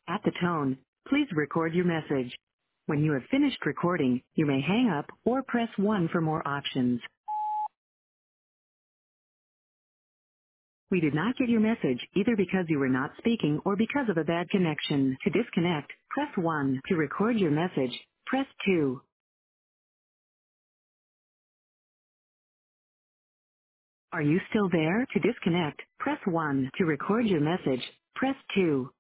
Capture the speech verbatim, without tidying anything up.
At the tone, please record your message. When you have finished recording, you may hang up or press one for more options. We did not get your message either because you were not speaking or because of a bad connection. To disconnect, press one. To record your message, press two. Are you still there? To disconnect, press one. To record your message, press two.